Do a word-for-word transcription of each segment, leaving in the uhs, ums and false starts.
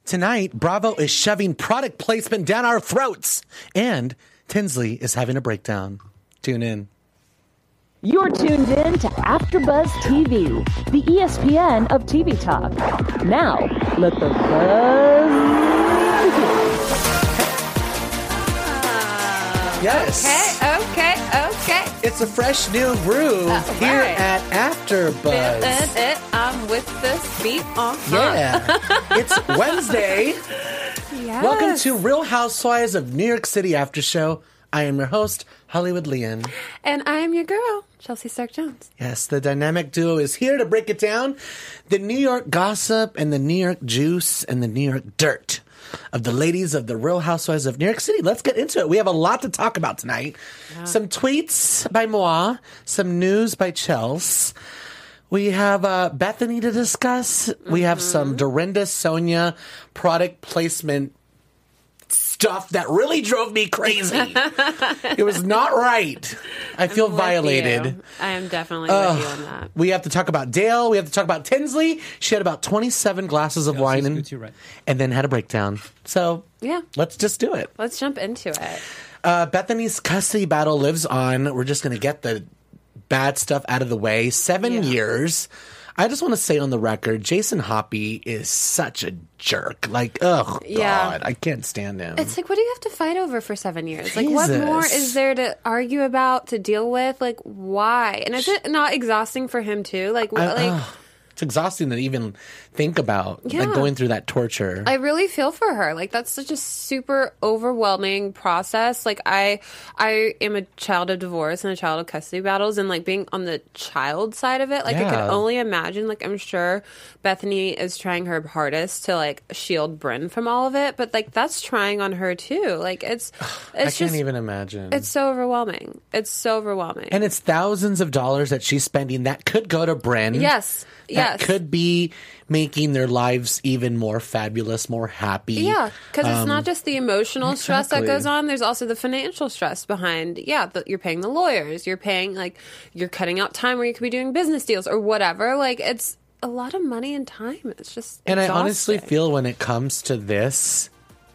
Tonight, Bravo is shoving product placement down our throats, and Tinsley is having a breakdown. Tune in. You're tuned in to AfterBuzz T V, the E S P N of T V talk. Now, let the buzz begin. Yes. Okay, okay, okay. It's a fresh new groove Uh, here right. at AfterBuzz. Feeling it, I'm with the beat on. Yeah. It's Wednesday. Yes. Welcome to Real Housewives of New York City After Show. I am your host, Hollywood Leon. And I am your girl, Chelsea Stark-Jones. Yes, the dynamic duo is here to break it down. The New York gossip and the New York juice and the New York dirt of the ladies of the Real Housewives of New York City. Let's get into it. We have a lot to talk about tonight. Yeah. Some tweets by Moi, some news by Chels. We have uh, Bethany to discuss. Mm-hmm. We have some Dorinda Sonia product placement stuff that really drove me crazy. It was not right. I feel I'm violated. You. I am definitely uh, with you on that. We have to talk about Dale. We have to talk about Tinsley. She had about twenty-seven glasses of yeah, wine and, right. and then had a breakdown. So yeah, let's just do it. Let's jump into it. Uh, Bethany's custody battle lives on. We're just going to get the bad stuff out of the way. Seven yeah. years. I just want to say on the record, Jason Hoppy is such a jerk. Like, oh, yeah. God, I can't stand him. It's like, what do you have to fight over for seven years? Jesus. Like, what more is there to argue about, to deal with? Like, why? And is it not exhausting for him, too? Like, I, like oh, it's exhausting to even think about, yeah. like, going through that torture. I really feel for her. Like, that's such a super overwhelming process. Like, I I am a child of divorce and a child of custody battles, and, like, being on the child side of it, like, yeah. I could only imagine. Like, I'm sure Bethany is trying her hardest to, like, shield Brynn from all of it, but, like, that's trying on her, too. Like, it's, it's I just, can't even imagine. It's so overwhelming. It's so overwhelming. And it's thousands of dollars that she's spending that could go to Brynn. Yes. That yes. could be making their lives even more fabulous, more happy. Yeah, because um, it's not just the emotional exactly. stress that goes on. There's also the financial stress behind, yeah, the, you're paying the lawyers. You're paying, like, you're cutting out time where you could be doing business deals or whatever. Like, it's a lot of money and time. It's just And exhausting. I honestly feel when it comes to this,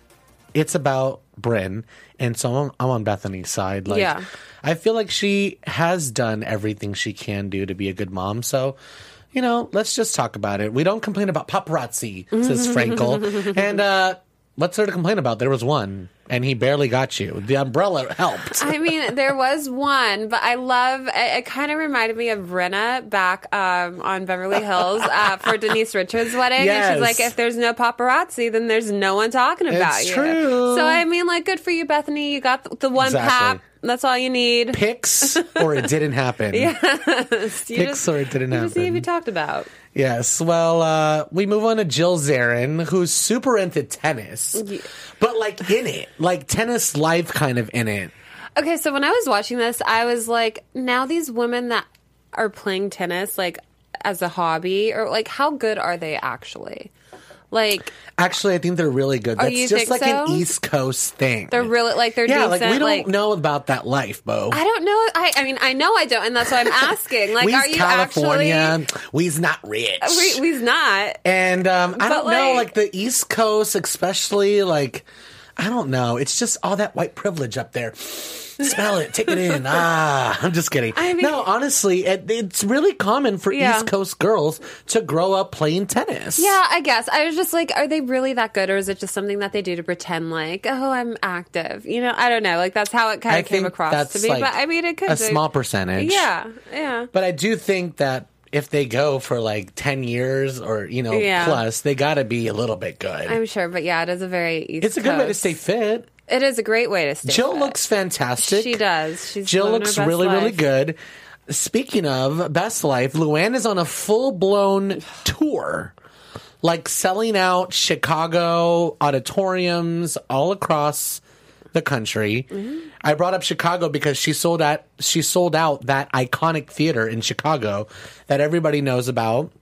it's about Brynn. And so I'm, I'm on Bethany's side. Like, yeah. I feel like she has done everything she can do to be a good mom. So, you know, let's just talk about it. We don't complain about paparazzi, says Frankel. And uh, what's there to complain about? There was one, and he barely got you. The umbrella helped. I mean, there was one, but I love, it, it kind of reminded me of Brenna back um, on Beverly Hills uh, for Denise Richards' wedding. Yes. And she's like, if there's no paparazzi, then there's no one talking about it's you. True. So, I mean, like, good for you, Bethany. You got the, the one exactly. pap. That's all you need. Pics or it didn't happen. Yes. Pics just, or it didn't you happen. Just need to be talked about. Yes. Well, uh, we move on to Jill Zarin, who's super into tennis, Yeah. but like in it, like tennis life kind of in it. Okay, so when I was watching this, I was like, now these women that are playing tennis, like, as a hobby, or like, how good are they actually? Like, actually, I think they're really good. Oh, That's you just think like so? an East Coast thing. They're really, like, they're yeah, decent. like we don't like, know about that life, Bo. I don't know. I, I mean, I know I don't, and that's why I'm asking. Like, we's are you California, actually? we's not rich. We, we's not. And um, I But, don't know, like- like the East Coast, especially, like, I don't know. It's just all that white privilege up there. Smell it, take it in. Ah, I'm just kidding. I mean- no, honestly, it, it's really common for Yeah. East Coast girls to grow up playing tennis. Yeah, I guess. I was just like, are they really that good, or is it just something that they do to pretend like, oh, I'm active? You know, I don't know. Like, that's how it kind I of came think across that's to me. like But I mean, it could a be. small percentage. Yeah, yeah. But I do think that if they go for like ten years or, you know, Yeah. plus, they got to be a little bit good. I'm sure, but yeah, it is a very East it's a good way to Coast- stay fit. It is a great way to stay Jill fit. looks fantastic. She does. She's Jill living looks her best really, really life. good. Speaking of best life, Luann is on a full-blown tour. Like selling out Chicago auditoriums all across the country. Mm-hmm. I brought up Chicago because she sold out she sold out that iconic theater in Chicago that everybody knows about.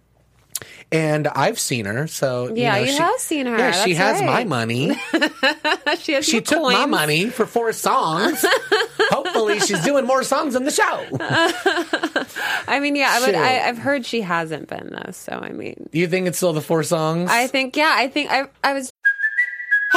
And I've seen her, so Yeah, you, know, you she, have seen her. Yeah, she That's has my right. money. she has She your took my coins. money for four songs. Hopefully, she's doing more songs in the show. I mean, yeah, I would, Shoot. I, I've heard she hasn't been though. So I mean, You think it's still the four songs? I think yeah, I think I I was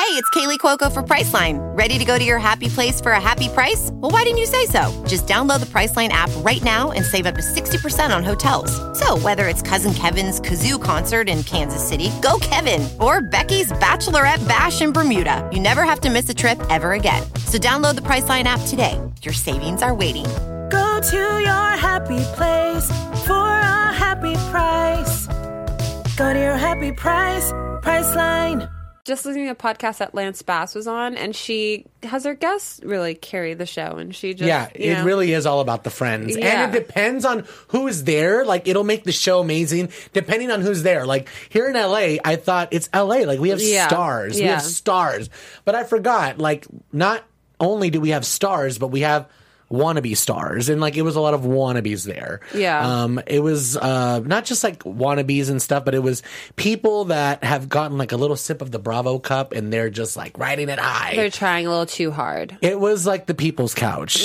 Hey, it's Kaylee Cuoco for Priceline. Ready to go to your happy place for a happy price? Well, why didn't you say so? Just download the Priceline app right now and save up to sixty percent on hotels. So whether it's Cousin Kevin's Kazoo Concert in Kansas City, go Kevin, or Becky's Bachelorette Bash in Bermuda, you never have to miss a trip ever again. So download the Priceline app today. Your savings are waiting. Go to your happy place for a happy price. Go to your happy price, Priceline. Just listening to a podcast that Lance Bass was on, and she has her guests really carry the show, and she just Yeah, you it know. really is all about the friends. Yeah. And it depends on who is there. Like, it'll make the show amazing depending on who's there. Like, here in L A, I thought it's L A. Like, we have Yeah. stars. We Yeah. have stars. But I forgot, like, not only do we have stars, but we have wannabe stars, and like it was a lot of wannabes there. Yeah. Um, it was uh not just like wannabes and stuff, but it was people that have gotten like a little sip of the Bravo cup and they're just like riding it high. They're trying a little too hard. It was like the People's Couch.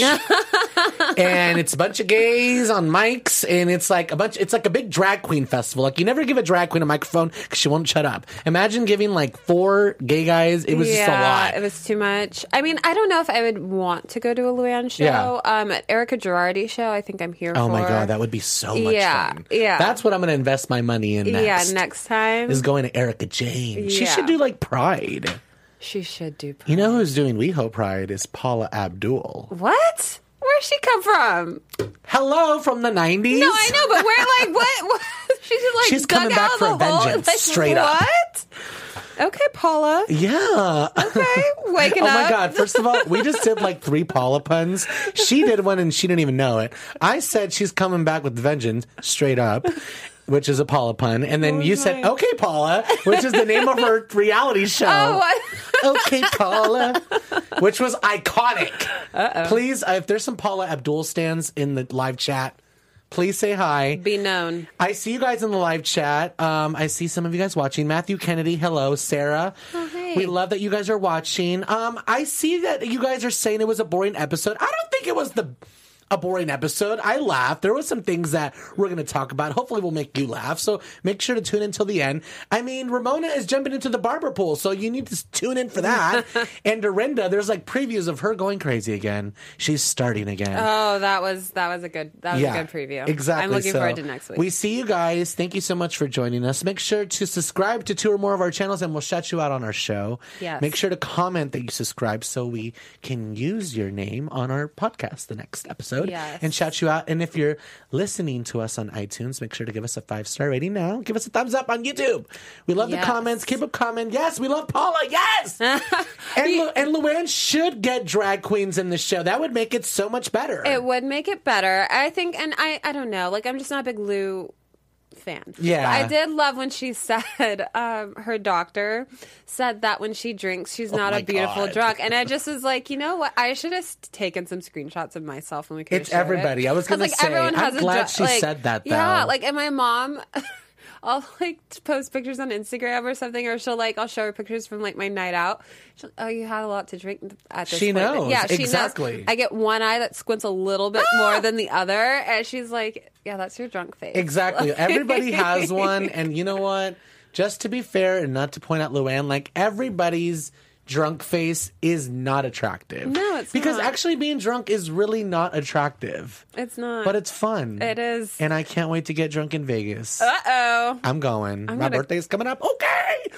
And it's a bunch of gays on mics, and it's like a bunch, it's like a big drag queen festival. Like, you never give a drag queen a microphone because she won't shut up. Imagine giving like four gay guys. It was yeah, just a lot. It was too much. I mean, I don't know if I would want to go to a Luann show. Yeah. Um, at Erica Girardi show, I think I'm here Oh for. my God, that would be so much Yeah, fun. yeah. That's what I'm going to invest my money in next. Yeah, next time. Is going to Erica Jane. She Yeah. should do like Pride. She should do. You know who's doing WeHo Pride is Paula Abdul. What? Where'd she come from? Hello from the nineties. No, I know, but where? Like, what? what? She's like She's dug coming out back of for the hole. vengeance, Like, straight up. What? Okay, Paula. Yeah. Okay, waking Oh up. my God. First of all, we just did like three Paula puns. She did one and she didn't even know it. I said she's coming back with vengeance, straight up, which is a Paula pun. And then you said, my- okay, Paula, which is the name of her reality show. Oh, what? Okay, Paula, which was iconic. Uh-oh. Please, uh, if there's some Paula Abdul stands in the live chat, please say hi. Be known. I see you guys in the live chat. Um, I see some of you guys watching. Matthew Kennedy, hello. Sarah. Oh, hey. We love that you guys are watching. Um, I see that you guys are saying it was a boring episode. I don't think it was the a boring episode. I laughed. There was some things that we're going to talk about. Hopefully we'll make you laugh. So make sure to tune in till the end. I mean, Ramona is jumping into the barber pool, so you need to tune in for that. And Dorinda, there's like previews of her going crazy again. She's starting again. Oh, that was that was a good that was a good preview. Exactly. I'm looking So, forward to next week. We see you guys. Thank you so much for joining us. Make sure to subscribe to two or more of our channels and we'll shout you out on our show. Yes. Make sure to comment that you subscribe so we can use your name on our podcast the next episode. Yes. And shout you out. And if you're listening to us on iTunes, make sure to give us a five-star rating now. Give us a thumbs up on YouTube. We love Yes. the comments. Keep up comment. Yes, we love Paula. Yes. and, Lu- and Luann should get drag queens in the show. That would make it so much better. It would make it better, I think, and I, I don't know. Like, I'm just not a big Lou fan. Yeah. But I did love when she said, um, her doctor said that when she drinks, she's not my a beautiful God. drunk. And I just was like, you know what? I should have taken some screenshots of myself when we could. It's everybody. I was 'Cause, gonna like, say, everyone I'm has a glad dr- she like, said that, Yeah, though. like, and my mom. I'll like post pictures on Instagram or something, or she'll like I'll show her pictures from like my night out. She'll, oh, you had a lot to drink at this She point. knows. Yeah, she Exactly. knows. I get one eye that squints a little bit more than the other, and she's like, "Yeah, that's your drunk face." Exactly. Everybody has one. And you know what? Just to be fair and not to point out Luann, like everybody's drunk face is not attractive. No, it's because not. actually being drunk is really not attractive. It's not. But it's fun. It is. And I can't wait to get drunk in Vegas. Uh oh. I'm going. I'm My gonna- birthday's coming up. Okay.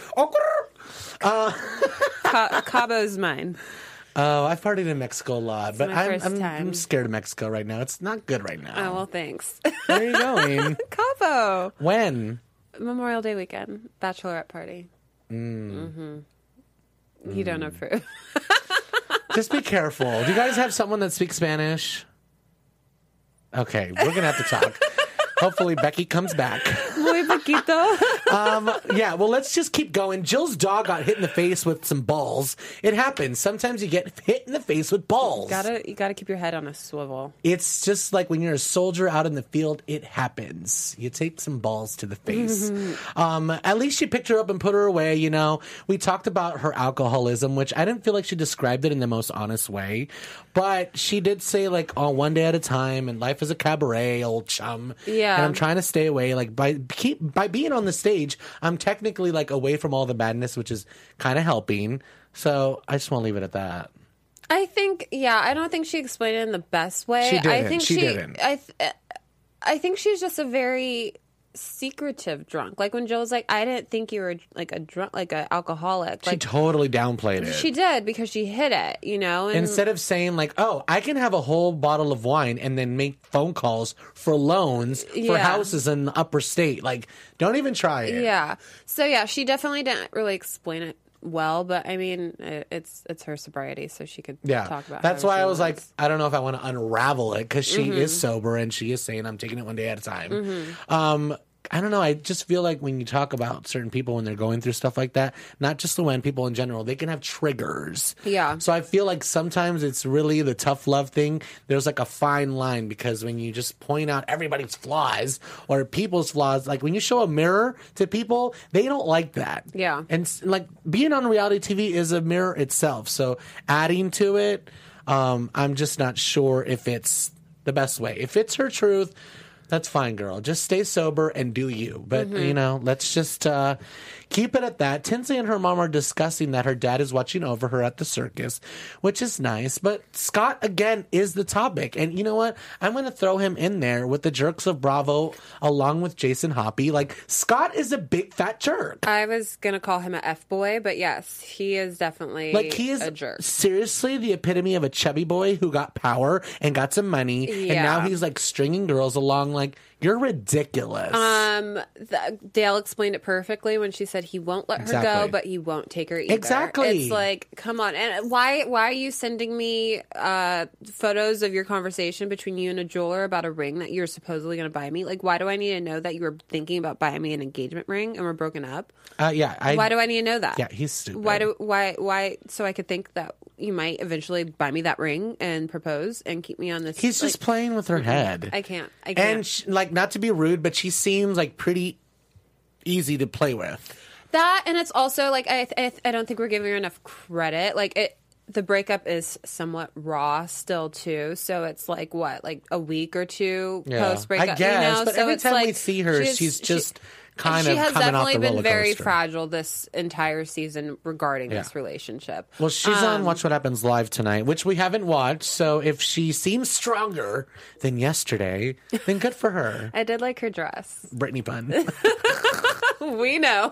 Okay. Ca- Cabo's mine. Oh, I've partied in Mexico a lot, but my I'm, first I'm, time. I'm scared of Mexico right now. It's not good right now. Oh well, thanks. Where are you going? Cabo. When? Memorial Day weekend, bachelorette party. Mm. Mm-hmm. You don't approve. Just be careful. Do you guys have someone that speaks Spanish? Okay, we're gonna have to talk. Hopefully Becky comes back. Muy poquito. Um, yeah, well, let's just keep going. Jill's dog got hit in the face with some balls. It happens. Sometimes you get hit in the face with balls. gotta you gotta keep your head on a swivel. It's just like when you're a soldier out in the field, it happens. You take some balls to the face. um, at least she picked her up and put her away, you know. We talked about her alcoholism, which I didn't feel like she described it in the most honest way. But she did say, like, oh, one day at a time, and life is a cabaret, old chum. Yeah. And I'm trying to stay away. Like, by keep by being on the stage, I'm technically like away from all the badness, which is kind of helping. So I just want to leave it at that. I think, yeah, I don't think she explained it in the best way. She didn't. I think She she, didn't. I, th- I think she's just a very secretive drunk. Like when Joe was like, I didn't think you were like a drunk, like an alcoholic. She Like totally downplayed it. she did because she hid it, you know. And Instead of saying like, "Oh, I can have a whole bottle of wine and then make phone calls for loans for Yeah. houses in the upper state," like, don't even try it. yeah, so yeah, she definitely didn't really explain it well. But I mean, it, it's it's her sobriety, so she could Yeah, talk about. that's however why she I was like, wants. I don't know if I want to unravel it because she Mm-hmm. is sober and she is saying I'm taking it one day at a time. Mm-hmm. Um, I don't know. I just feel like when you talk about certain people when they're going through stuff like that, not just the when people in general, they can have triggers. Yeah. So I feel like sometimes it's really the tough love thing. There's like a fine line because when you just point out everybody's flaws or people's flaws, like when you show a mirror to people, they don't like that. Yeah. And s- like being on reality T V is a mirror itself. So adding to it, um, I'm just not sure if it's the best way. If it's her truth, that's fine, girl. Just stay sober and do you. But, you know, let's just uh, keep it at that. Tinsley and her mom are discussing that her dad is watching over her at the circus, which is nice. But Scott, again, is the topic. And you know what? I'm going to throw him in there with the jerks of Bravo along with Jason Hoppy. Like, Scott is a big fat jerk. I was gonna call him a F boy, but yes, he is definitely Like he is a jerk. seriously the epitome of a chubby boy who got power and got some money, and Yeah. now he's like stringing girls along. Like you're ridiculous. Um, the, Dale explained it perfectly when she said he won't let her Exactly. go, but he won't take her either. Exactly. It's like, come on, and why? Why are you sending me uh, photos of your conversation between you and a jeweler about a ring that you're supposedly going to buy me? Like, why do I need to know that you were thinking about buying me an engagement ring and we're broken up? uh, yeah, I, Why do I need to know that? Yeah, he's stupid. Why do why why? So I could think that you might eventually buy me that ring and propose and keep me on this. He's just like, playing with her head. I can't. I can't. And sh like, not to be rude, but she seems like pretty easy to play with. That, and it's also like I, I I don't think we're giving her enough credit. Like it, the breakup is somewhat raw still too. So it's like what, like a week or two post breakup. I guess, you know? but so every it's time we like see her, she's- she's she- just kind she of has coming off definitely the been roller very coaster. fragile this entire season regarding Yeah. this relationship. Well, she's Um, on Watch What Happens Live tonight, which we haven't watched. So if she seems stronger than yesterday, then good for her. I did like her dress. Brittany pun. We know.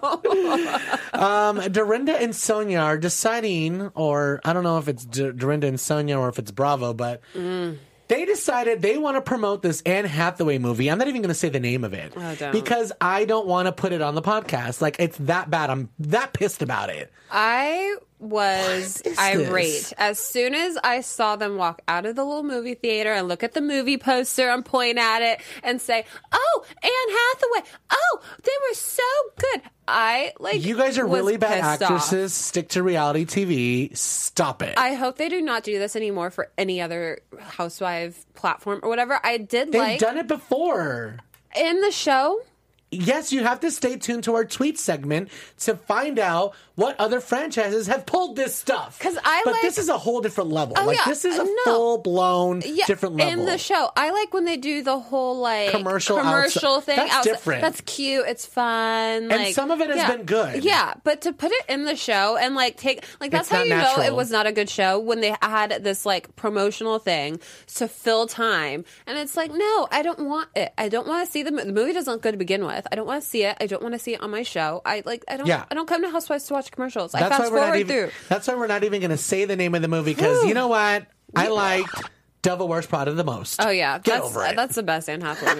Um, Dorinda and Sonia are deciding, or I don't know if it's D- Dorinda and Sonia or if it's Bravo, but they decided they want to promote this Anne Hathaway movie. I'm not even going to say the name of it Oh, don't. because I don't want to put it on the podcast. Like, it's that bad. I'm that pissed about it. I was What is irate this? as soon as I saw them walk out of the little movie theater and look at the movie poster and point at it and say, "Oh, Anne Hathaway! Oh, they were so good." I like. You guys are was really bad pissed off. actresses. Stick to reality T V. Stop it. I hope they do not do this anymore for any other housewife platform or whatever. I did They've like done it before. in the show. Yes, you have to stay tuned to our tweet segment to find out what other franchises have pulled this stuff. 'Cause I but like- this is a whole different level. Oh, like yeah. this is a No. full blown Yeah, different level. in the show. I like when they do the whole like Commercial commercial outside- thing. that's outside. different. That's cute. It's fun. And like, some of it has yeah. been good. Yeah, but to put it in the show and like take like that's It's how not you know natural. it was not a good show when they had this like promotional thing to fill time, and it's like no, I don't want it. I don't want to see the mo- the movie doesn't look good to begin with. I don't want to see it. I don't want to see it on my show. I like I don't Yeah. I don't come to Housewives to watch commercials. I That's fast why we're not forward even. through. That's why we're not even going to say the name of the movie because you know what? I liked Devil Wears Prada the most. Oh yeah, Get that's over it. that's the best Anne Hathaway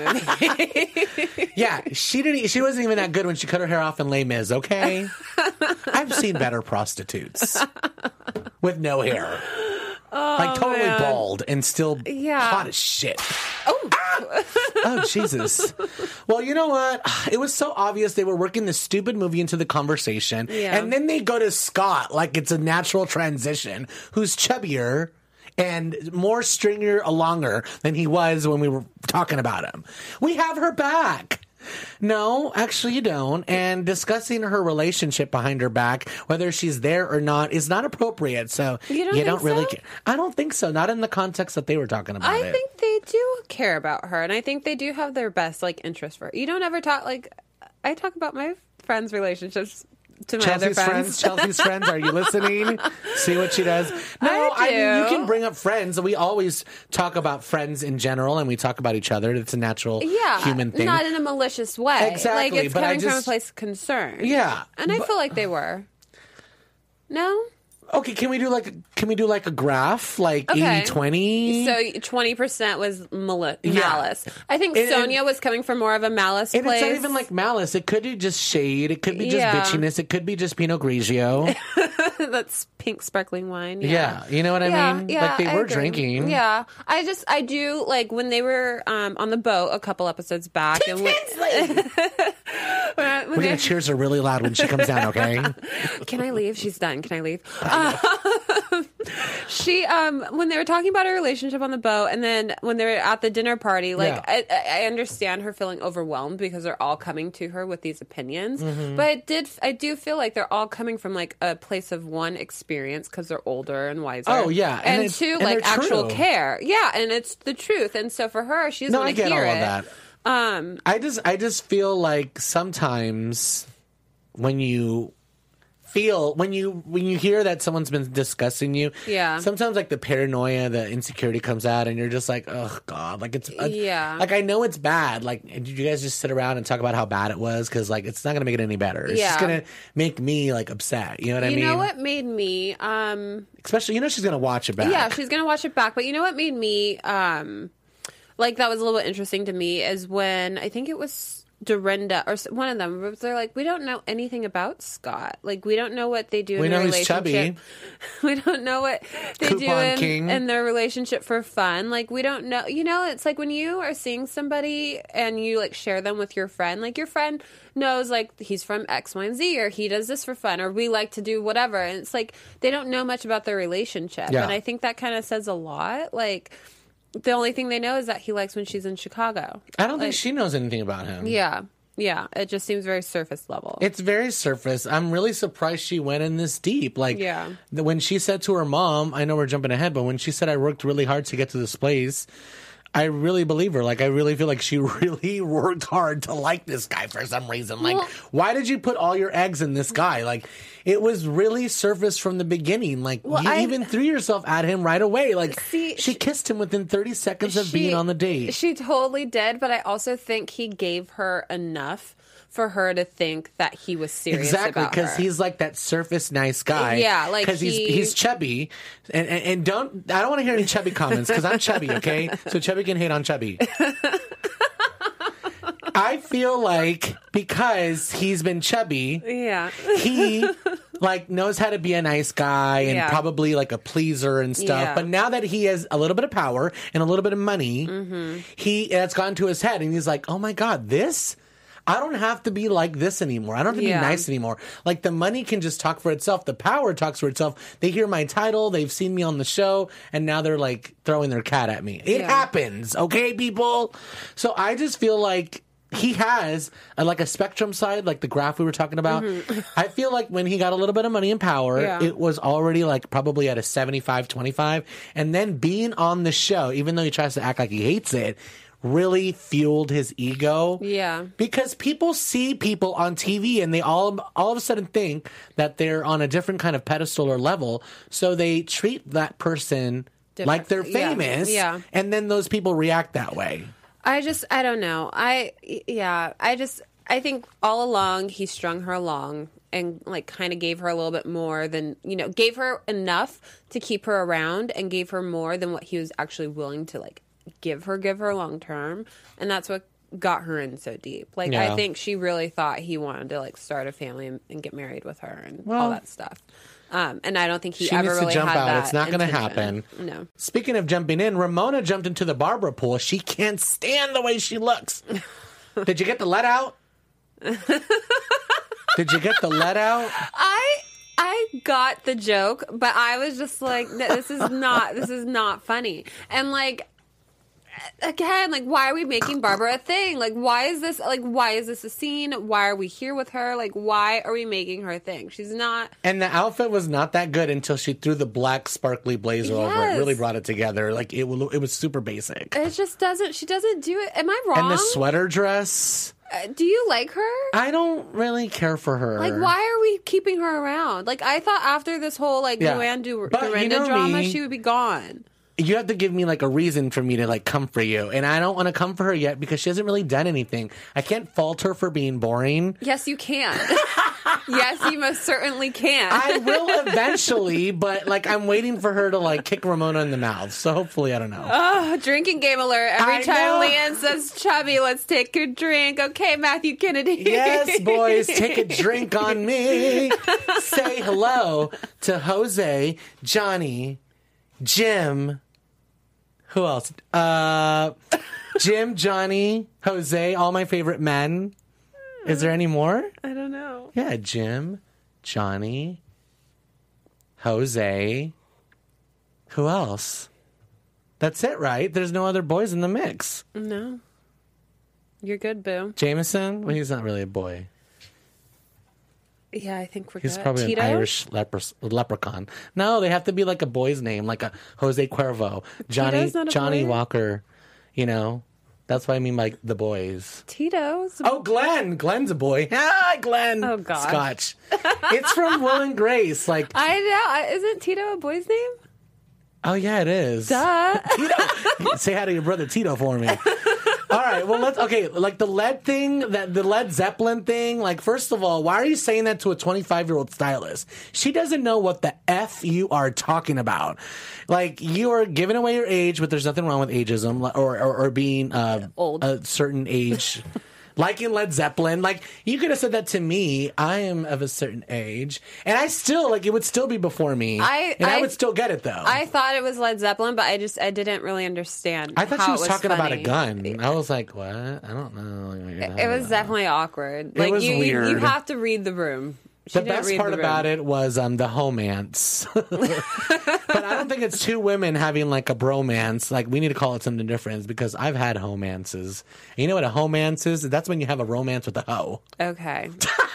movie. Yeah, she didn't. She wasn't even that good when she cut her hair off in Les Mis. Okay, I've seen better prostitutes with no hair, like totally man. bald and still Yeah. hot as shit. Oh, oh Jesus! Well, you know what? It was so obvious they were working this stupid movie into the conversation, Yeah. and then they go to Scott like it's a natural transition, who's chubbier and more stringier longer than he was when we were talking about him. We have her back. No, actually you don't. And discussing her relationship behind her back, whether she's there or not, is not appropriate. So You don't think really so? care. I don't think so. Not in the context that they were talking about I it. think they do care about her, and I think they do have their best like interest for her. You don't ever talk like I talk about my friends' relationships to my other Chelsea's friends. friends. Chelsea's friends, are you listening? See what she does. No, I I, mean you do. can bring up friends. We always talk about friends in general, and we talk about each other. It's a natural Yeah, human thing. not in a malicious way. Exactly, Like it's but I coming from a just- place of concern. Yeah, and I but- feel like they were. No. Okay, can we do like can we do like a graph, like Okay. eighty twenty? So twenty percent was mali- Yeah. malice. I think And- Sonia and- was coming from more of a malice And place. it's not even like malice. It could be just shade. It could be just Yeah. bitchiness. It could be just Pinot Grigio. that's pink sparkling wine. Yeah. Yeah, you know what I Yeah, mean? yeah, like they I were agree. drinking. Yeah, I just I do like when they were um, on the boat a couple episodes back, and when, when, when We're they- gonna cheers her really loud when she comes down. Okay. Can I leave? She's done. Can I leave? Uh, she um when they were talking about her relationship on the boat, and then when they were at the dinner party, like Yeah. I, I I understand her feeling overwhelmed because they're all coming to her with these opinions, Mm-hmm. but it did I do feel like they're all coming from like a place of one experience because they're older and wiser. Oh, yeah, and and, it's- two and like they're actual true. care. Yeah, and it's the truth, and so for her, she doesn't No, want I to get all hear of it. that. Um, I just I just feel like sometimes when you feel when you when you hear that someone's been discussing you, Yeah. sometimes like the paranoia, the insecurity comes out, and you're just like, oh god, like it's uh, Yeah. like I know it's bad. Like, did you guys just sit around and talk about how bad it was? Because like it's not gonna make it any better. It's just Yeah. gonna make me like upset. You know what I you mean? know what made me um Especially, you know, she's gonna watch it back. Yeah, she's gonna watch it back. But you know what made me um like that was a little bit interesting to me is when I think it was Dorinda or s- one of them. They're like, we don't know anything about Scott. Like, we don't know what they do We in know their he's relationship. chubby. We don't know what they do Coupon in, king. in their relationship for fun. Like, we don't know. You know, it's like when you are seeing somebody and you like share them with your friend. Like, your friend knows like he's from X, Y, and Z, or he does this for fun, or we like to do whatever. And it's like they don't know much about their relationship. Yeah. And I think that kind of says a lot. Like, the only thing they know is that he likes when she's in Chicago. I don't think Like, she knows anything about him. Yeah. Yeah. It just seems very surface level. It's very surface. I'm really surprised she went in this deep. Like, Yeah. the- when she said to her mom, I know we're jumping ahead, but when she said, I worked really hard to get to this place, I really believe her. Like, I really feel like she really worked hard to like this guy for some reason. Like, Well- why did you put all your eggs in this guy? Like, it was really surface from the beginning. Like, Well, you I- even threw yourself at him right away. Like, See, she kissed him within thirty seconds of She- being on the date. She totally did, but I also think he gave her enough for her to think that he was serious Exactly, about because her. he's like that surface nice guy. Yeah, like because he- he's he's chubby, and, and and don't I don't want to hear any chubby comments because I'm chubby. Okay, so chubby can hate on chubby. I feel like because he's been chubby, Yeah. he like knows how to be a nice guy and Yeah. probably like a pleaser and stuff. Yeah. But now that he has a little bit of power and a little bit of money, Mm-hmm. he it's gone to his head, and he's like, "Oh my god, this." I don't have to be like this anymore. I don't have to Yeah. be nice anymore. Like, the money can just talk for itself. The power talks for itself. They hear my title. They've seen me on the show. And now they're like throwing their cat at me. It Yeah. happens. Okay, people? So I just feel like he has a, like a spectrum side, like the graph we were talking about. I feel like when he got a little bit of money and power, Mm-hmm. Yeah. it was already like probably at a seventy-five twenty-five. And then being on the show, even though he tries to act like he hates it, really fueled his ego. Yeah. Because people see people on T V and they all all of a sudden think that they're on a different kind of pedestal or level, so they treat that person Different. like they're Yeah. famous, Yeah. and then those people react that way. I just, I don't know. I, yeah, I just, I think all along he strung her along and like kind of gave her a little bit more than, you know, gave her enough to keep her around and gave her more than what he was actually willing to like give her, give her long term. And that's what got her in so deep. Like, Yeah. I think she really thought he wanted to like start a family and, and get married with her and all Well, that stuff. Um, and I don't think he she ever needs to really jump had out. that. It's not gonna intention. happen. No. Speaking of jumping in, Ramona jumped into the Barbara pool. She can't stand the way she looks. Did you get the let out? Did you get the let out? I I got the joke, but I was just like, "No, this is not this is not funny. And like again, like why are we making Barbara a thing? Like why is this like why is this a scene? Why are we here with her? Like why are we making her a thing? She's not And the outfit was not that good until she threw the black sparkly blazer over it. Yes. Really brought it together. Like it, wa- it was super basic. it just doesn't she doesn't do it. Am I wrong? And the sweater dress. Uh, do you like her? I don't really care for her. Like, why are we keeping her around? Like, I thought after this whole, like, Yeah. Luann du- But you Dorinda know drama, me. she would be gone. You have to give me like a reason for me to like come for you. And I don't want to come for her yet because she hasn't really done anything. I can't fault her for being boring. Yes, you can. Yes, you most certainly can. I will eventually, but like I'm waiting for her to like kick Ramona in the mouth. So hopefully, I don't know. Oh, drinking game alert. Every I time know. Leanne says, Chubby, let's take a drink. Okay, Matthew Kennedy. Yes, boys, take a drink on me. Say hello to Jose, Johnny, Jim. Who else? Uh, Jim, Johnny, Jose, all my favorite men. Is there any more? I don't know. Yeah, Jim, Johnny, Jose. Who else? That's it, right? There's no other boys in the mix. No. You're good, boo. Jameson? Well, he's not really a boy. Yeah, I think we're He's good. probably Tito? an Irish lepre- leprechaun. No, they have to be like a boy's name, like a Jose Cuervo, Johnny Tito's not a Johnny boy? Walker. You know, that's what I mean by the boys. Tito's. Oh, Glenn. Glenn's a boy. Hi, Glenn. Oh, gosh. Scotch. It's from Will and Grace. Like, I know. I- Isn't Tito a boy's name? oh yeah, it is. Duh. Tito. Say hi to your brother Tito for me. All right, well, let's, okay, like the lead thing, that the Led Zeppelin thing, like, first of all, why are you saying that to a twenty-five-year-old stylist? She doesn't know what the F you are talking about. Like, you are giving away your age, but there's nothing wrong with ageism or, or, or being uh, Old. a certain age. Liking Led Zeppelin, like, you could have said that to me. I am of a certain age, and I still, like, it would still be before me. I- and I, I- would still get it, though. I thought it was Led Zeppelin, but I just I didn't really understand. I thought how she it was, was talking about a funny. gun. I was like, what? I don't know. what you're It talking was about. definitely awkward. It Like was you, you, you weird. have to read the room. She The didn't best read part the about room. it was um, the homance. But I don't think it's two women having like a bromance. Like, we need to call it something different because I've had homances. And you know what a homance is? That's when you have a romance with a hoe. Okay.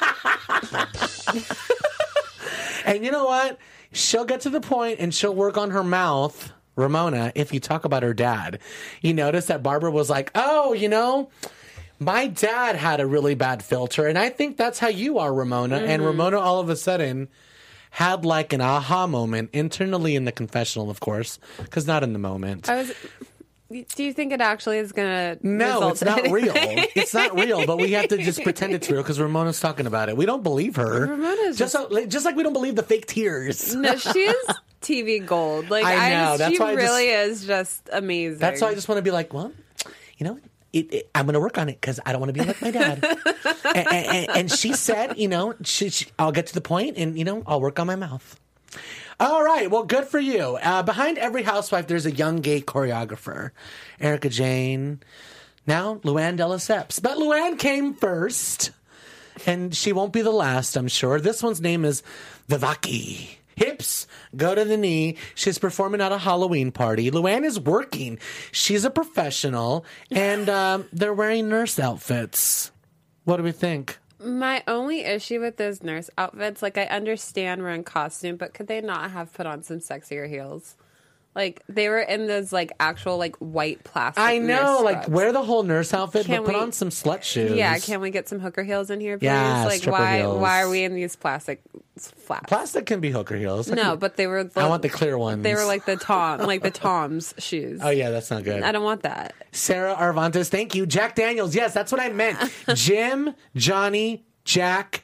And you know what? She'll get to the point and she'll work on her mouth, Ramona, if you talk about her dad. You notice that Barbara was like, oh, you know, my dad had a really bad filter. And I think that's how you are, Ramona. Mm-hmm. And Ramona all of a sudden had like an aha moment internally in the confessional, of course, because not in the moment. I was. Do you think it actually is going to? No, it's not in real. anything? It's not real, but we have to just pretend it's real because Ramona's talking about it. We don't believe her. Ramona's just so, like- just like we don't believe the fake tears. No, she is T V gold. Like I I, know, just, that's she why I just- really is just amazing. That's why I just want to be like, well, you know, it, it, I'm going to work on it because I don't want to be like my dad. and, and, and she said, you know, she, she, I'll get to the point and, you know, I'll work on my mouth. All right. Well, good for you. Uh, behind every housewife, there's a young gay choreographer. Erica Jane. Now, Luann de Lesseps. But Luann came first. And she won't be the last, I'm sure. This one's name is Vivaki. Hips go to the knee. She's performing at a Halloween party. Luann is working. She's a professional. And um, they're wearing nurse outfits. What do we think? My only issue with those nurse outfits, like I understand we're in costume, but could they not have put on some sexier heels? Like they were in those like actual like white plastic. I know, nurse like scrubs. wear the whole nurse outfit, Can but put we- on some slut shoes. Yeah, can we get some hooker heels in here, please? Yeah, like stripper why heels. why are we in these plastic flats? Plastic can be hooker heels. I No, can- but they were. I want the clear ones. They were like the Tom, like the Tom's shoes. Oh yeah, that's not good. I don't want that. Sarah Arvantes, thank you. Jack Daniels, yes, that's what I meant. Jim, Johnny, Jack,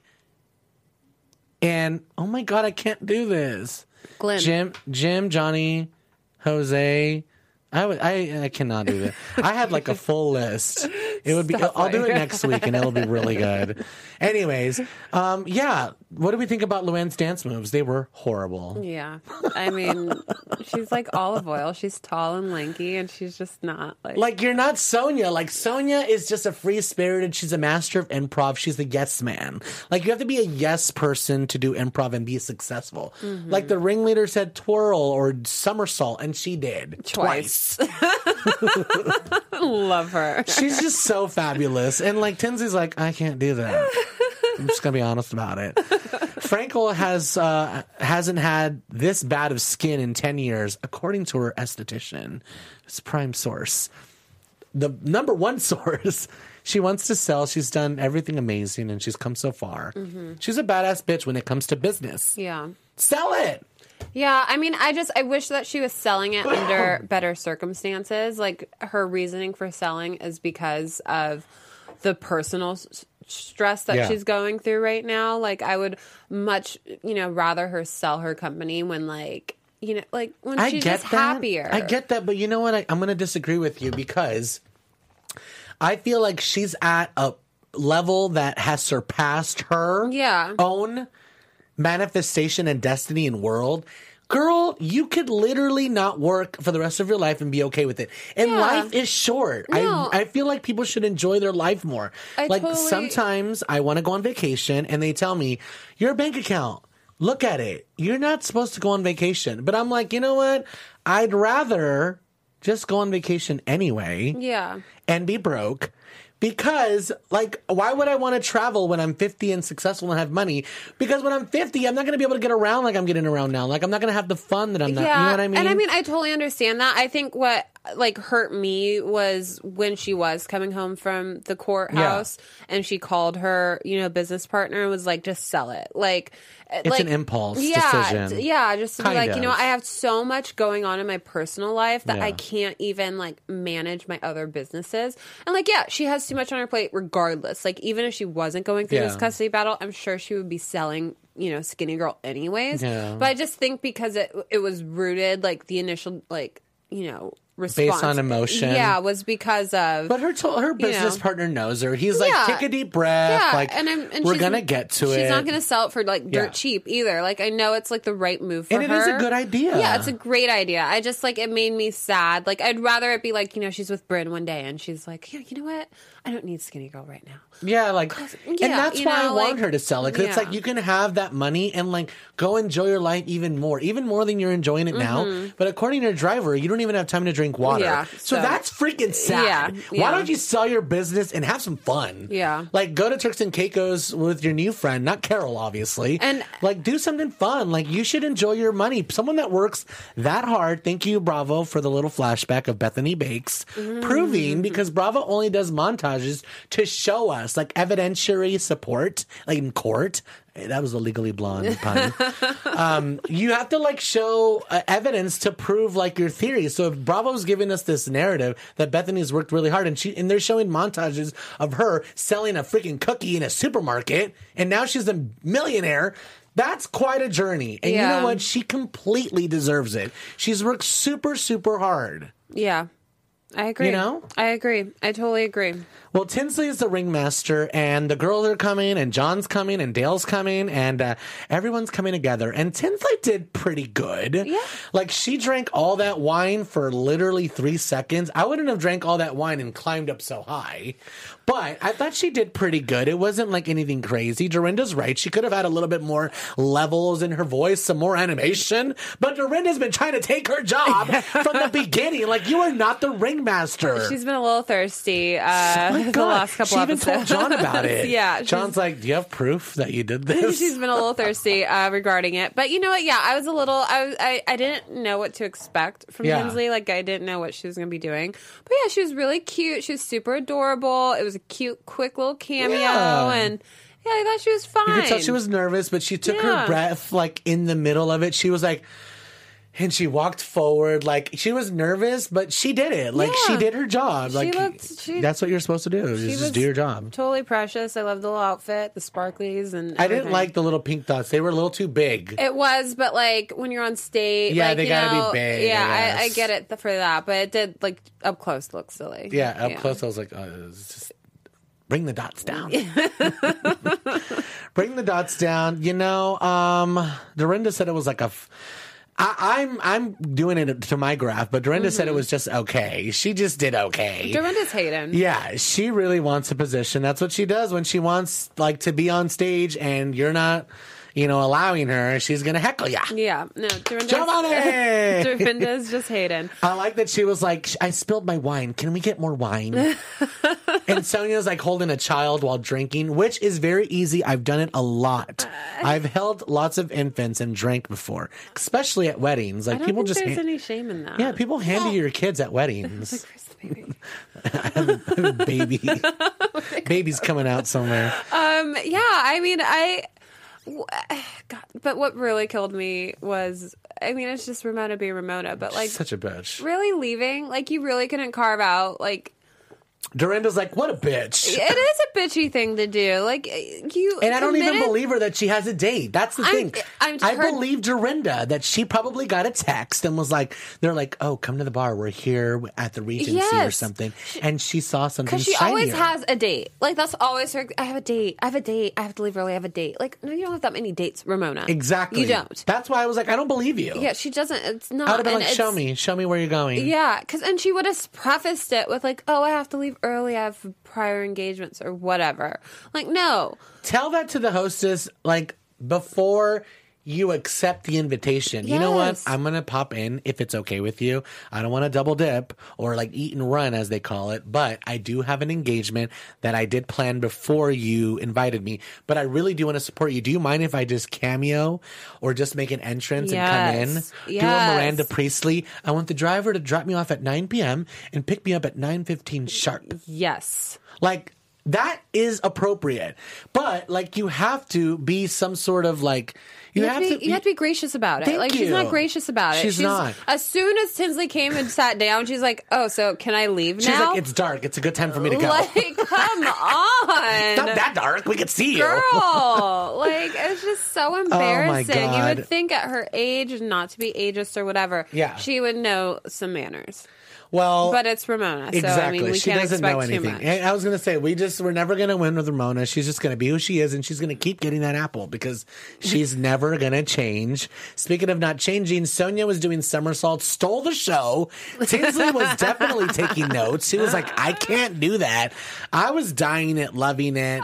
and oh my god, I can't do this. Glenn. Jim, Jim, Johnny, Jose. I would, I, I cannot do that. I had like a full list. It would be. Stop I'll do it it. next week, and it'll be really good. Anyways, um, yeah. What do we think about Luann's dance moves? They were horrible. Yeah, I mean, she's like olive oil. She's tall and lanky, and she's just not like. Like, you're not Sonia. Like, Sonia is just a free-spirited. She's a master of improv. She's the yes man. Like, you have to be a yes person to do improv and be successful. Mm-hmm. Like, the ringleader said twirl or somersault, and she did. Twice. Love her. She's just so fabulous. And, like, Tinsley's like, I can't do that. I'm just going to be honest about it. Frankel has, uh, hasn't had this bad of skin in ten years, according to her esthetician. It's Prime Source. The number one source, She wants to sell. She's done everything amazing, and she's come so far. Mm-hmm. She's a badass bitch when it comes to business. Yeah. Sell it. Yeah, I mean, I just, I wish that she was selling it under better circumstances. Like, her reasoning for selling is because of the personal s- stress that Yeah. she's going through right now. Like, I would much, you know, rather her sell her company when, like, you know, like, when I she's get just that. happier. I get that, but you know what? I, I'm going to disagree with you because I feel like she's at a level that has surpassed her Yeah. own manifestation and destiny and world. Girl, you could literally not work for the rest of your life and be okay with it. And Yeah. life is short. No. I I feel like people should enjoy their life more. I like totally- sometimes I want to go on vacation and they tell me, your bank account, look at it. You're not supposed to go on vacation. But I'm like, you know what? I'd rather just go on vacation anyway Yeah. and be broke. Because, like, why would I want to travel when I'm fifty and successful and have money? Because when I'm fifty, I'm not going to be able to get around like I'm getting around now. Like, I'm not going to have the fun that I'm not. Yeah, You know what I mean? and I mean, I totally understand that. I think what like hurt me was when she was coming home from the courthouse and she called her, you know, business partner and was like, "Just sell it." Like, It's like, an impulse yeah, decision. d- Yeah, just to Kind be like, you know, of. I have so much going on in my personal life that I Yeah. can't even like manage my other businesses. And like, yeah, she has too much on her plate regardless. Like, even if she wasn't going through this Yeah. custody battle, I'm sure she would be selling, you know, Skinny Girl anyways. Yeah. But I just think because it it was rooted, like the initial, like, you know, response Based on emotion. Yeah, was because of. But her to- her business know. partner knows her. He's like, Yeah. take a deep breath. yeah, Like, and, I'm, and we're she's- going to get to she's it. She's not going to sell it for like dirt Yeah. cheap either. Like, I know it's like the right move for And it her. is a good idea. Yeah, it's a great idea. I just like it made me sad. Like, I'd rather it be like, you know, she's with Bryn one day and she's like, yeah, you know what? I don't need Skinny Girl right now. Yeah, like, and Yeah, that's you why know, I want like, her to sell it. Because it's yeah. like you can have that money and like go enjoy your life even more, even more than you're enjoying it now. But according to your driver, you don't even have time to drink water. Mm-hmm. Yeah, so, so- that's freaking sad. Yeah, Why yeah. don't you sell your business and have some fun? Yeah. Like go to Turks and Caicos with your new friend, not Carol, obviously. And- like do something fun. Like you should enjoy your money. Someone that works that hard. Thank you, Bravo, for the little flashback of Bethany Bakes, Mm-hmm. proving because Bravo only does montages to show us like evidentiary support, like in court. That was a Legally Blonde pun. um, you have to like show uh, evidence to prove like your theory. So if Bravo's giving us this narrative that Bethany's worked really hard, and she and they're showing montages of her selling a freaking cookie in a supermarket, and now she's a millionaire. That's quite a journey. And you Yeah. know what? She completely deserves it. She's worked super, super hard. Yeah. I agree. You know? I agree. I totally agree. Well, Tinsley is the ringmaster, and the girls are coming, and John's coming, and Dale's coming, and uh, everyone's coming together. And Tinsley did pretty good. Yeah. Like, she drank all that wine for literally three seconds. I wouldn't have drank all that wine and climbed up so high. But I thought she did pretty good. It wasn't like anything crazy. Dorinda's right. She could have had a little bit more levels in her voice, some more animation. But Dorinda's been trying to take her job from the beginning. Like, you are not the ringmaster. She's been a little thirsty uh, Oh my the God. last couple she even episodes. told John about it. yeah. she's- John's like, do you have proof that you did this? She's been a little thirsty uh, regarding it, but you know what? Yeah, I was a little. I was. I, I didn't know what to expect from Yeah. Tinsley. Like I didn't know what she was going to be doing. But yeah, she was really cute. She was super adorable. It was a cute, quick little cameo, Yeah. and yeah, I thought she was fine. You could tell she was nervous, but she took her Yeah. breath like in the middle of it. She was like, and she walked forward. Like she was nervous, but she did it. Like Yeah. she did her job. She Like looked- she- that's what you're supposed to do. Is She just was do your job. Totally precious. I love the little outfit, the sparklies, and I didn't everything. like the little pink dots. They were a little too big. It was, but like when you're on stage, Yeah, like, they you gotta be know, big, Yeah, I I, I guess. get it for that, but it did like up close look silly. Yeah, up close I was like, oh, it's just bring the dots down. Bring the dots down. You know, um, Dorinda said it was like a. F- I, I'm I'm doing it to my graph, but Dorinda said it was just okay. She just did okay. Dorinda's hating. Yeah, she really wants a position. That's what she does when she wants like to be on stage, and you're not, you know, allowing her. She's gonna heckle ya. Yeah, no, Dorinda's, Giovanni! Dorinda's just hating. I like that she was like, I spilled my wine. Can we get more wine? And Sonia's like holding a child while drinking, which is very easy. I've done it a lot. I've held lots of infants and drank before, especially at weddings. Like I don't people think just, there's hand- any shame in that. yeah, people hand you your kids at weddings. Where's the baby? I have a baby. Baby's coming out somewhere. Um, yeah, I mean, I, God, but what really killed me was, I mean, it's just Ramona being Ramona, but like, Such a bitch. really leaving, like, you really couldn't carve out, like, Dorinda's like, what a bitch. it is a bitchy thing to do. Like, you And I don't even committed- believe her that she has a date. That's the I'm- thing. I'm I heard- believe Dorinda that she probably got a text and was like, they're like, oh, come to the bar. We're here at the Regency or Yes. something. And she saw something Because she shinier. always has a date. Like, that's always her. I have a date. I have a date. I have to leave early. I have a date. Like, no, you don't have that many dates, Ramona. Exactly. You don't. That's why I was like, I don't believe you. Yeah, she doesn't. It's not. I would have been and like, it's- show me. Show me where you're going. Yeah, because and she would have prefaced it with like, "Oh, I have to leave early. I have prior engagements or whatever." Like, no, Tell that to the hostess, like, before you accept the invitation. You know what? Yes. I'm going to pop in if it's okay with you. I don't want to double dip or like eat and run, as they call it, but I do have an engagement that I did plan before you invited me, but I really do want to support you. Do you mind if I just cameo or just make an entrance and come in? Yes. Do a Yes. Miranda Priestley. I want the driver to drop me off at nine p.m. and pick me up at nine fifteen sharp. yes, Like, that is appropriate. But, like, you have to be some sort of, like, you, you have, to be, you have to be gracious about it. Thank like, you. she's not gracious about it. She's not. As soon as Tinsley came and sat down, she's like, "Oh, so can I leave She's now?" like, it's dark. It's a good time for me to go. Like, come on, Not that dark. We can see you. girl. Like, it's just so embarrassing. You God. would think at her age, not to be ageist or whatever, Yeah. she would know some manners. Well, But it's Ramona, so exactly. I mean, we she can't doesn't expect know too anything. much. And I was going to say, we just, we're never going to win with Ramona. She's just going to be who she is, and she's going to keep getting that apple because she's never going to change. Speaking of not changing, Sonia was doing somersaults, stole the show. Tinsley was definitely taking notes. She was like, I can't do that. I was dying it, loving it.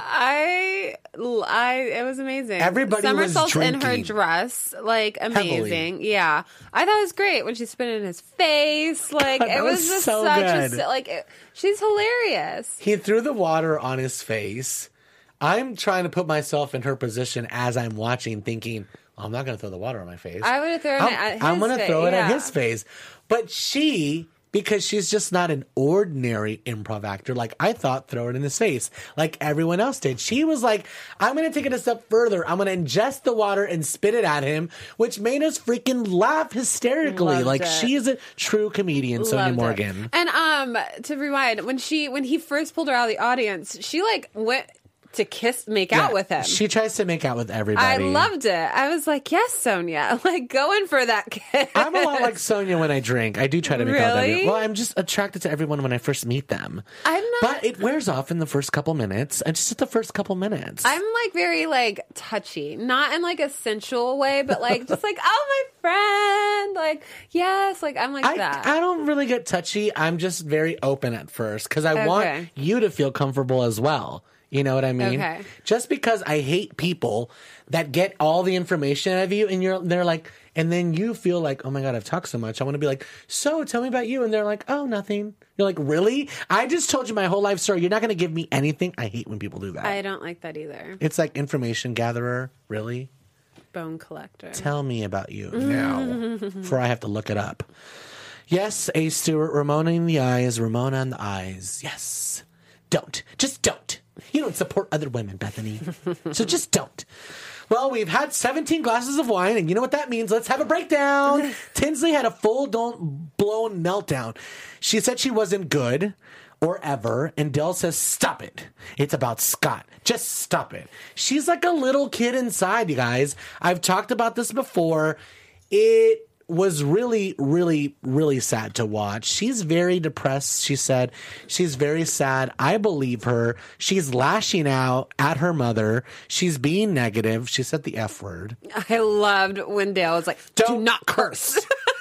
I, I, it was amazing. Everybody was Somersaults in her drinking. dress, like amazing. Yeah, I thought it was great when she spit in his face. Like God, that it was, was just so such good. a like. It, she's hilarious. He threw the water on his face. I'm trying to put myself in her position as I'm watching, thinking, I'm not going to throw the water on my face. I would have thrown I'm, it at his I'm gonna face, throw it at yeah. his face. But she, because she's just not an ordinary improv actor, like I thought, throw it in his face, like everyone else did. She was like, I'm going to take it a step further. I'm going to ingest the water and spit it at him, which made us freaking laugh hysterically. Loved like it. she is a true comedian, Sonia Loved it. Morgan. And um, to rewind, when she when he first pulled her out of the audience, she like went to kiss, make out Yeah, with him. She tries to make out with everybody. I loved it. I was like, yes, Sonia, like going for that kiss. I'm a lot like Sonia when I drink. I do try to make out with Really? everyone. Well, I'm just attracted to everyone when I first meet them. I'm not- But it wears off in the first couple minutes. And just the first couple minutes. I'm like very like touchy, not in like a sensual way, but like just like, oh, my friend, like yes, like I'm like I, that. I don't really get touchy. I'm just very open at first because I Okay. want you to feel comfortable as well. You know what I mean? Okay. Just because I hate people that get all the information out of you and you're they're like, and then you feel like, oh my God, I've talked so much. I want to be like, so tell me about you. And they're like, oh, nothing. You're like, really? I just told you my whole life story. You're not going to give me anything. I hate when people do that. I don't like that either. It's like information gatherer. Really? Bone collector. Tell me about you now, before I have to look it up. Yes, A. Stewart, Ramona in the eyes, Ramona in the eyes. Yes. Don't. Just don't. You don't support other women, Bethany. So just don't. Well, we've had seventeen glasses of wine, and you know what that means. Let's have a breakdown. Tinsley had a full-blown meltdown. She said she wasn't good or ever, and Dell says, stop it. It's about Scott. Just stop it. She's like a little kid inside, you guys. I've talked about this before. It was really, really, really sad to watch. She's very depressed, she said. She's very sad. I believe her. She's lashing out at her mother. She's being negative. She said the F word. I loved when Dale was like, do not curse.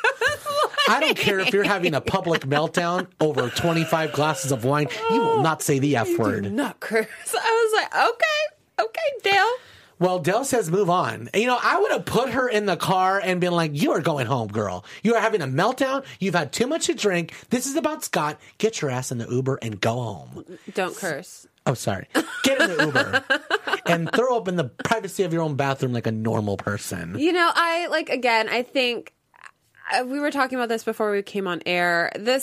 I don't care if you're having a public meltdown over twenty-five glasses of wine. You will not say the F word. Do not curse. I was like, okay, okay, Dale. Well, Dell says move on. You know, I would have put her in the car and been like, you are going home, girl. You are having a meltdown. You've had too much to drink. This is about Scott. Get your ass in the Uber and go home. Don't curse. Oh, sorry. Get in the Uber and throw up in the privacy of your own bathroom like a normal person. You know, I like again. I think uh, we were talking about this before we came on air. This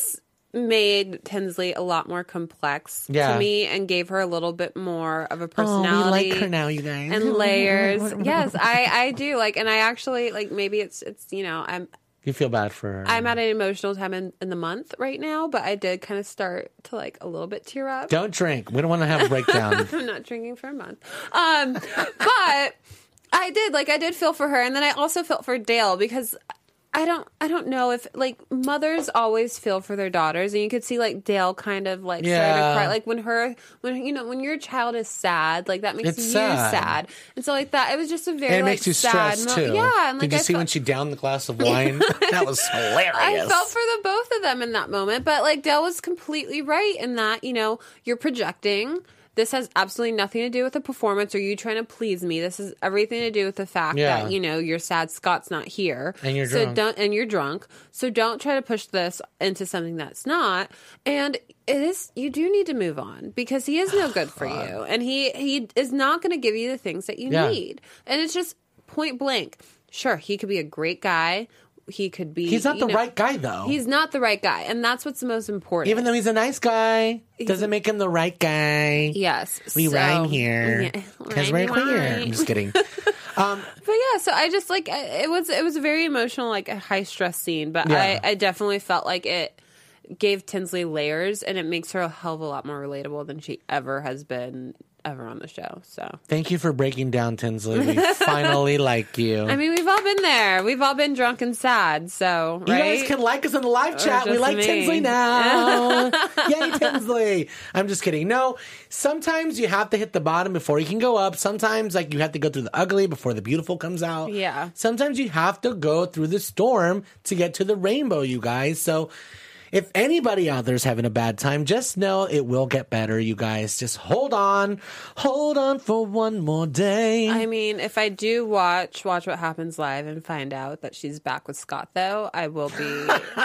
made Tinsley a lot more complex Yeah. to me and gave her a little bit more of a Oh, personality. we like her now, you guys. And layers. Yes, I, I do. Like, and I actually, like, maybe it's, it's you know, I'm You feel bad for her. I'm at an emotional time in, in the month right now, but I did kind of start to, like, a little bit tear up. Don't drink. We don't want to have a breakdown. I'm not drinking for a month. Um, but I did, like, I did feel for her. And then I also felt for Dale because I don't, I don't know if, like, mothers always feel for their daughters. And you could see, like, Dale kind of, like, starting Yeah. to cry. Like, when her, when, you know, when your child is sad, like, that makes It's you sad. sad. And so, like, that, it was just a very, And it like, makes you sad stressed, mo- too. Yeah. And, like, Did you I see felt- when she downed the glass of wine? That was hilarious. I felt for the both of them in that moment, but like Dale was completely right in that, you know, you're projecting. This has absolutely nothing to do with the performance or you trying to please me. This has everything to do with the fact Yeah. that, you know, you're sad Scott's not here. And you're so drunk. don't and you're drunk. So don't try to push this into something that's not. And it is you do need to move on because he is no good for you. And he he is not going to give you the things that you Yeah. need. And it's just point blank. Sure, he could be a great guy. He could be He's not you the know, right guy, though. He's not the right guy, and that's what's the most important. Even though he's a nice guy, doesn't make him the right guy. yes, We so- rhyme here Yeah, because we're rhyme, queer. rhyme. I'm just kidding. Um, But yeah, so I just like I- it was it was a very emotional, like a high stress scene. But Yeah. I, I definitely felt like it gave Tinsley layers, and it makes her a hell of a lot more relatable than she ever has been ever on the show. So thank you for breaking down Tinsley. We finally like you. I mean, we've all been there. We've all been drunk and sad. So You right? guys can like us in the live chat. We just like me. Tinsley now. Yay, Tinsley. I'm just kidding. No, sometimes you have to hit the bottom before you can go up. Sometimes, like, you have to go through the ugly before the beautiful comes out. Yeah. Sometimes you have to go through the storm to get to the rainbow, you guys. So if anybody out there is having a bad time, just know it will get better, you guys. Just hold on. Hold on for one more day. I mean, if I do watch Watch What Happens Live and find out that she's back with Scott, though, I will be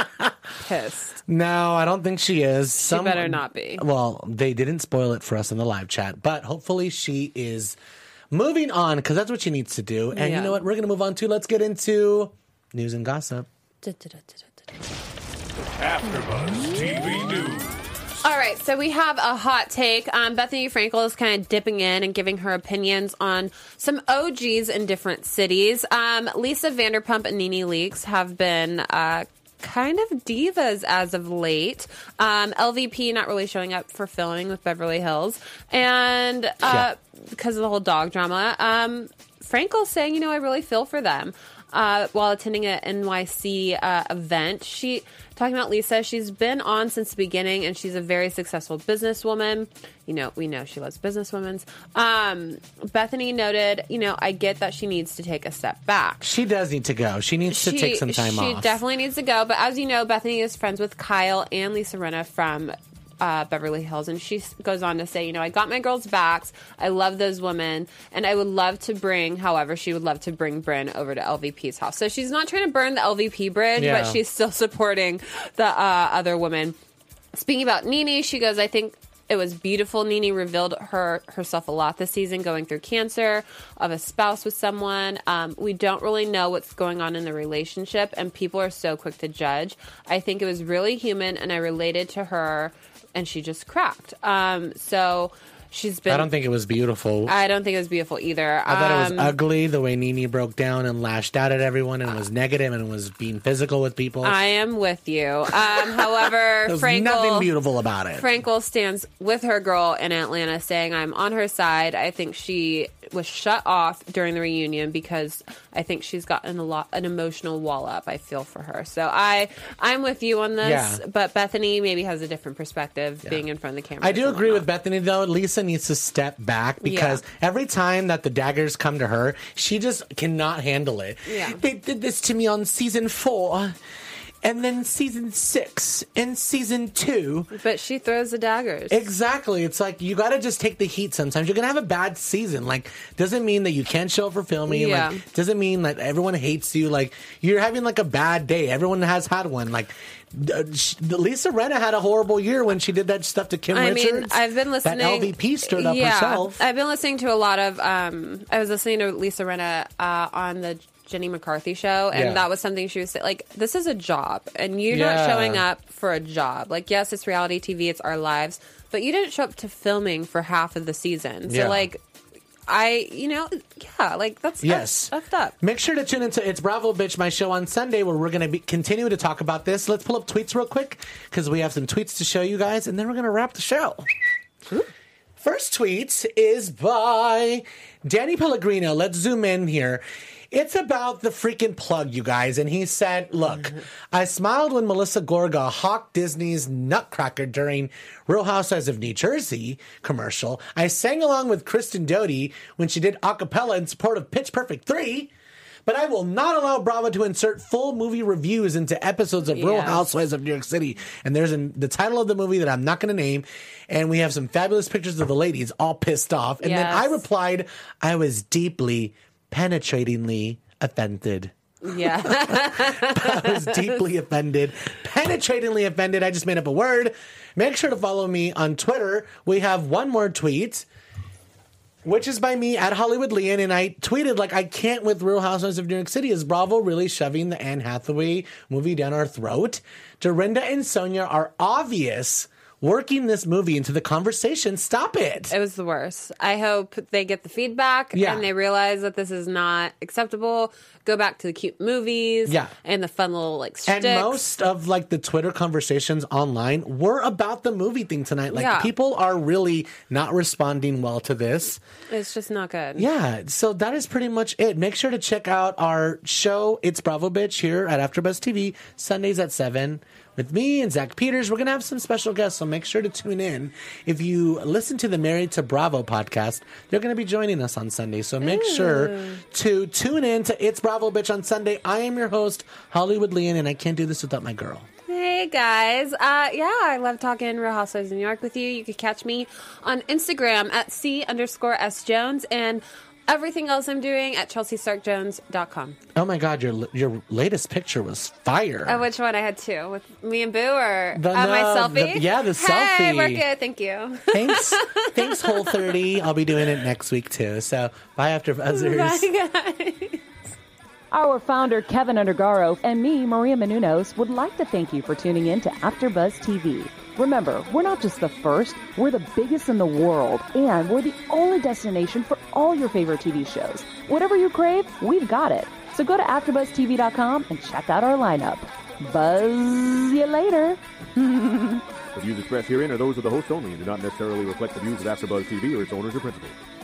pissed. No, I don't think she is. She better not be. Well, they didn't spoil it for us in the live chat, but hopefully she is moving on because that's what she needs to do. And Yeah. you know what? We're going to move on to, let's get into news and gossip. AfterBuzz T V News. All right, so we have a hot take. Um, Bethany Frankel is kind of dipping in and giving her opinions on some O Gs in different cities. Um, Lisa Vanderpump and Nene Leakes have been uh, kind of divas as of late. Um, L V P not really showing up for filming with Beverly Hills, and uh, Yeah. because of the whole dog drama. Um, Frankel saying, you know, I really feel for them. Uh, while attending an N Y C uh, event, she talking about Lisa. She's been on since the beginning, and she's a very successful businesswoman. You know, we know she loves businesswomen. Um, Bethany noted, you know, I get that she needs to take a step back. She does need to go. She needs to She- take some time she off. definitely needs to go. But as you know, Bethany is friends with Kyle and Lisa Rinna from uh, Beverly Hills. And she s- goes on to say, you know, I got my girls' backs. I love those women. And I would love to bring, however, she would love to bring Brynn over to L V P's house. So she's not trying to burn the L V P bridge, Yeah. but she's still supporting the uh, other women. Speaking about Nene, she goes, I think it was beautiful. Nene revealed her herself a lot this season, going through cancer, of a spouse with someone. Um, we don't really know what's going on in the relationship, and people are so quick to judge. I think it was really human, and I related to her, and she just cracked. Um, so she's been... I don't think it was beautiful. I don't think it was beautiful either. I thought it was Um, ugly the way Nene broke down and lashed out at everyone and was negative and was being physical with people. I am with you. Um, however, There's Frankel... nothing beautiful about it. Frankel stands with her girl in Atlanta, saying, I'm on her side. I think she was shut off during the reunion because I think she's gotten a lot an emotional wall up. I feel for her. So I, I'm with you on this, Yeah. but Bethany maybe has a different perspective being in front of the camera. I do agree with Bethany, though. Lisa needs to step back because Yeah. every time that the daggers come to her, she just cannot handle it. Yeah. They did this to me on season four, and then season six, and season two. But she throws the daggers. Exactly. It's like you got to just take the heat sometimes. You're going to have a bad season. Like, doesn't mean that you can't show up for filming. Yeah. Like, doesn't mean that everyone hates you. Like, you're having like a bad day. Everyone has had one. Like, uh, sh- Lisa Rinna had a horrible year when she did that stuff to Kim I Richards. mean, I've been listening. That L V P stirred up yeah, herself. I've been listening to a lot of. Um, I was listening to Lisa Rinna uh, on the Jenny McCarthy show, and Yeah. that was something she was saying. Like, this is a job, and you're Yeah. not showing up for a job. Like, yes, it's reality T V, it's our lives, but you didn't show up to filming for half of the season. So, Yeah. like, I, you know, yeah, like, that's Yes. that's effed up. Make sure to tune into It's Bravo Bitch, my show on Sunday, where we're going to continue to talk about this. Let's pull up tweets real quick, because we have some tweets to show you guys, and then we're going to wrap the show. First tweet is by Danny Pellegrino. Let's zoom in here. It's about the freaking plug, you guys. And he said, look, I smiled when Melissa Gorga hawked Disney's Nutcracker during Real Housewives of New Jersey commercial. I sang along with Kristen Doty when she did a cappella in support of Pitch Perfect three. But I will not allow Bravo to insert full movie reviews into episodes of Real Yes. Housewives of New York City. And there's an, the title of the movie that I'm not going to name. And we have some fabulous pictures of the ladies all pissed off. And then Yes. I replied, I was deeply, penetratingly offended. Yeah. I was deeply offended, penetratingly offended. I just made up a word. Make sure to follow me on Twitter. We have one more tweet, which is by me at Hollywood Leon, and I tweeted, like, I can't with Real Housewives of New York City. Is Bravo really shoving the Anne Hathaway movie down our throat? Dorinda and Sonia are obvious working this movie into the conversation. Stop it. It was the worst. I hope they get the feedback Yeah. and they realize that this is not acceptable. Go back to the cute movies Yeah. and the fun little like sticks. And most of like the Twitter conversations online were about the movie thing tonight. Like Yeah. people are really not responding well to this. It's just not good. Yeah, so that is pretty much it. Make sure to check out our show, It's Bravo Bitch, here at AfterBuzz T V, Sundays at seven, with me and Zach Peters. We're going to have some special guests, so make sure to tune in. If you listen to the Married to Bravo podcast, they're going to be joining us on Sunday, so make sure to tune in to It's Bravo Bitch on Sunday. I am your host, Hollywood Leon, and I can't do this without my girl. Hey guys, uh, yeah, I love talking Real Housewives of New York with you. You can catch me on Instagram at C underscore S Jones and everything else I'm doing at Chelsea Stark Jones dot com. Oh my God, your your latest picture was fire. Oh, which one? I had two with me and Boo, or The- uh, my no, selfie. the- yeah, the Hey, selfie. we're good. Thank you. Thanks, thanks, Whole thirty. I'll be doing it next week too. So bye, After Buzzers. Bye, guys. Our founder, Kevin Undergaro, and me, Maria Menounos, would like to thank you for tuning in to AfterBuzz T V. Remember, we're not just the first, we're the biggest in the world, and we're the only destination for all your favorite T V shows. Whatever you crave, we've got it. So go to after buzz T V dot com and check out our lineup. Buzz you later. The views expressed herein are those of the host only and do not necessarily reflect the views of AfterBuzz T V or its owners or principals.